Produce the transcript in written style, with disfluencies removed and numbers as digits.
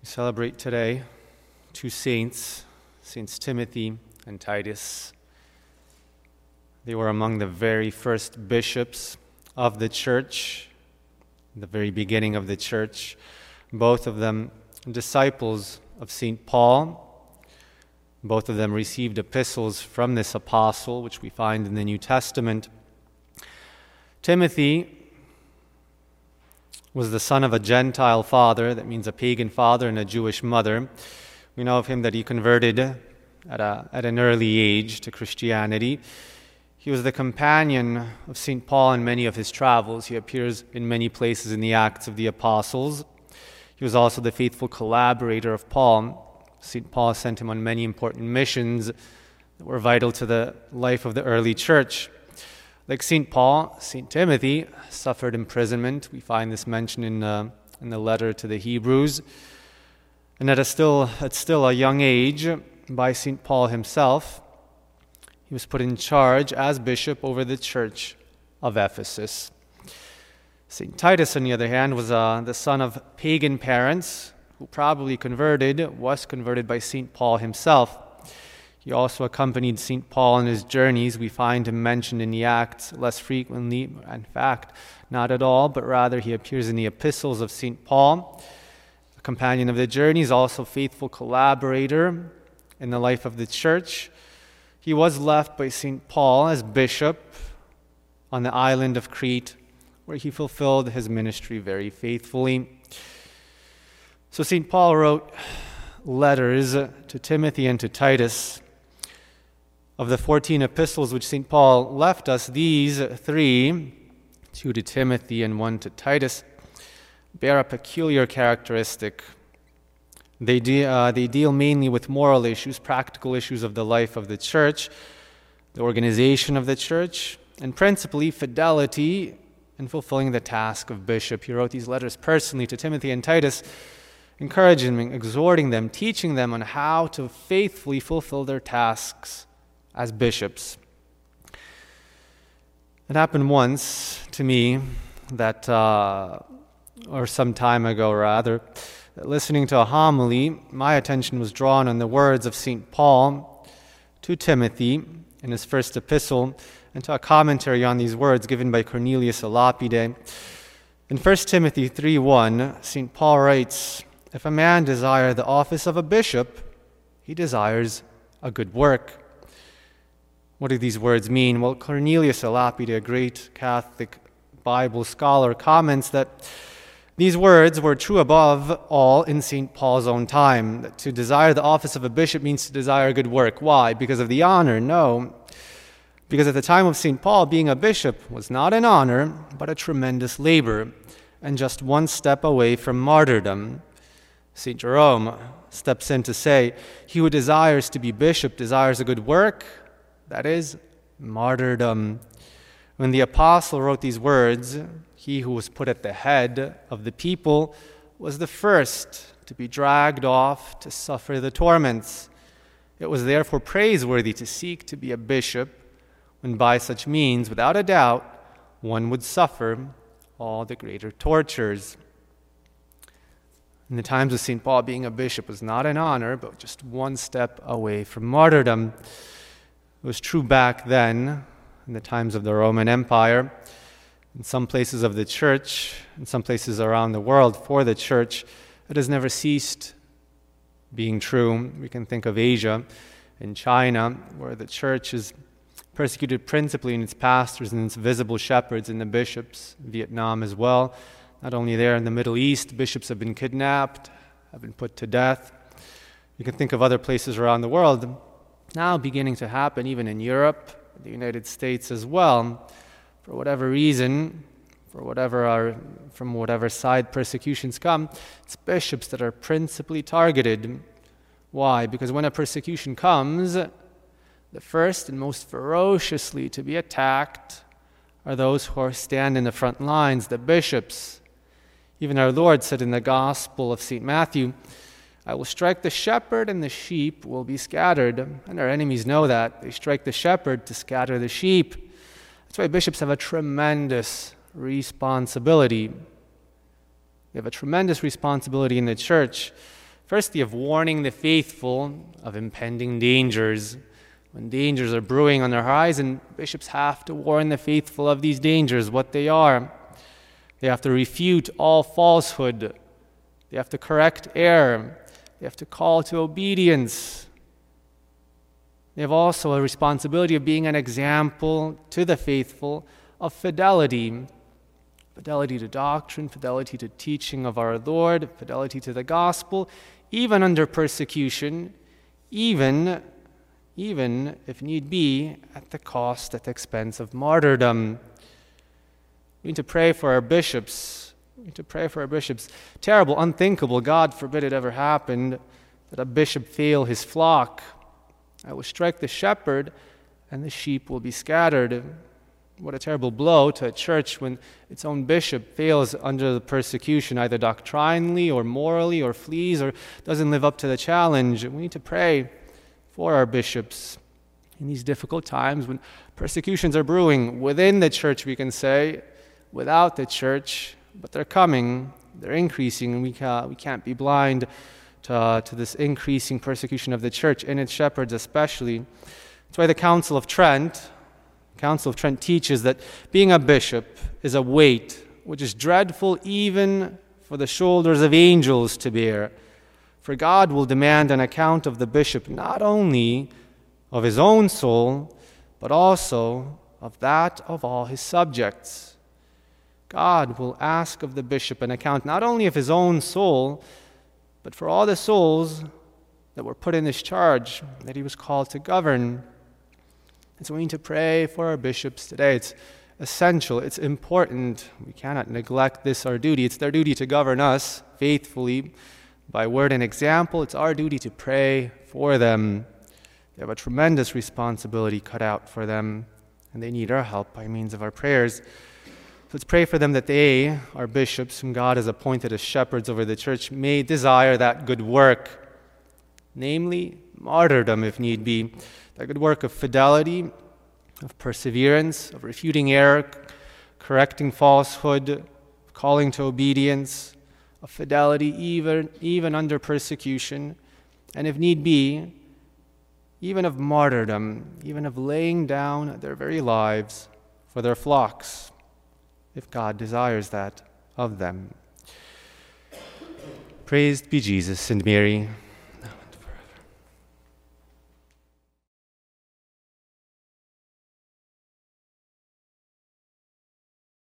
We celebrate today two saints, Saints Timothy and Titus. They were among the very first bishops of the church, the very beginning of the church. Both of them disciples of St. Paul. Both of them received epistles from this apostle, which we find in the New Testament. Timothy was the son of a Gentile father, that means a pagan father, and a Jewish mother. We know of him that he converted at an early age to Christianity. He was the companion of St. Paul in many of his travels. He appears in many places in the Acts of the Apostles. He was also the faithful collaborator of Paul. St. Paul sent him on many important missions that were vital to the life of the early church. Like St. Paul, St. Timothy suffered imprisonment. We find this mentioned in the letter to the Hebrews. And at still a young age, by St. Paul himself, he was put in charge as bishop over the church of Ephesus. St. Titus, on the other hand, was the son of pagan parents who probably was converted by St. Paul himself. He also accompanied St. Paul in his journeys. We find him mentioned in the Acts less frequently, in fact, not at all, but rather he appears in the epistles of St. Paul. A companion of the journeys, also faithful collaborator in the life of the church. He was left by St. Paul as bishop on the island of Crete, where he fulfilled his ministry very faithfully. So St. Paul wrote letters to Timothy and to Titus. Of the 14 epistles which St. Paul left us, these three, 2 to Timothy and 1 to Titus, bear a peculiar characteristic. They deal mainly with moral issues, practical issues of the life of the church, the organization of the church, and principally fidelity in fulfilling the task of bishop. He wrote these letters personally to Timothy and Titus, encouraging them, exhorting them, teaching them on how to faithfully fulfill their tasks as bishops. It happened once to me that, or some time ago rather, that listening to a homily, my attention was drawn on the words of St. Paul to Timothy in his first epistle, and to a commentary on these words given by Cornelius a Lapide. In 1 Timothy 3:1, St. Paul writes, "If a man desire the office of a bishop, he desires a good work." What do these words mean? Well, Cornelius a Lapide, a great Catholic Bible scholar, comments that these words were true above all in St. Paul's own time. That to desire the office of a bishop means to desire good work. Why? Because of the honor? No. Because at the time of St. Paul, being a bishop was not an honor, but a tremendous labor, and just one step away from martyrdom. St. Jerome steps in to say, "He who desires to be bishop desires a good work, that is, martyrdom." When the apostle wrote these words, he who was put at the head of the people was the first to be dragged off to suffer the torments. It was therefore praiseworthy to seek to be a bishop, when by such means, without a doubt, one would suffer all the greater tortures. In the times of St. Paul, being a bishop was not an honor, but just one step away from martyrdom. It was true back then, in the times of the Roman Empire. In some places of the church, in some places around the world for the church, it has never ceased being true. We can think of Asia and China, where the church is persecuted principally in its pastors and its visible shepherds and the bishops. Vietnam as well. Not only there, in the Middle East, bishops have been kidnapped, have been put to death. You can think of other places around the world now beginning to happen, even in Europe, the United States as well. For whatever reason, from whatever side persecutions come, it's bishops that are principally targeted. Why? Because when a persecution comes, the first and most ferociously to be attacked are those who stand in the front lines, the bishops. Even our Lord said in the Gospel of St. Matthew, "I will strike the shepherd and the sheep will be scattered." And our enemies know that. They strike the shepherd to scatter the sheep. That's why bishops have a tremendous responsibility. They have a tremendous responsibility in the church Firstly, of warning the faithful of impending dangers. When dangers are brewing on the horizon, bishops have to warn the faithful of these dangers, what they are. They have to refute all falsehood. They have to correct error. They have to call to obedience. They have also a responsibility of being an example to the faithful of fidelity. Fidelity to doctrine, fidelity to teaching of our Lord, fidelity to the gospel, even under persecution, even if need be, at the cost, at the expense of martyrdom. We need to pray for our bishops. Terrible, unthinkable, God forbid it ever happened, that a bishop fail his flock. I will strike the shepherd, and the sheep will be scattered. What a terrible blow to a church when its own bishop fails under the persecution, either doctrinally or morally, or flees or doesn't live up to the challenge. We need to pray for our bishops in these difficult times when persecutions are brewing within the church, we can say, without the church, but they're coming, they're increasing, and we can't be blind to this increasing persecution of the church and its shepherds especially. That's why the Council of Trent teaches that being a bishop is a weight which is dreadful even for the shoulders of angels to bear. For God will demand an account of the bishop not only of his own soul, but also of that of all his subjects. God will ask of the bishop an account not only of his own soul, but for all the souls that were put in his charge, that he was called to govern. And so we need to pray for our bishops today. It's essential, it's important. We cannot neglect this, our duty. It's their duty to govern us faithfully by word and example. It's our duty to pray for them. They have a tremendous responsibility cut out for them, and they need our help by means of our prayers. Let's pray for them that they, our bishops, whom God has appointed as shepherds over the church, may desire that good work, namely martyrdom if need be, that good work of fidelity, of perseverance, of refuting error, correcting falsehood, calling to obedience, of fidelity even under persecution, and if need be, even of martyrdom, even of laying down their very lives for their flocks, if God desires that of them. Praised be Jesus and Mary.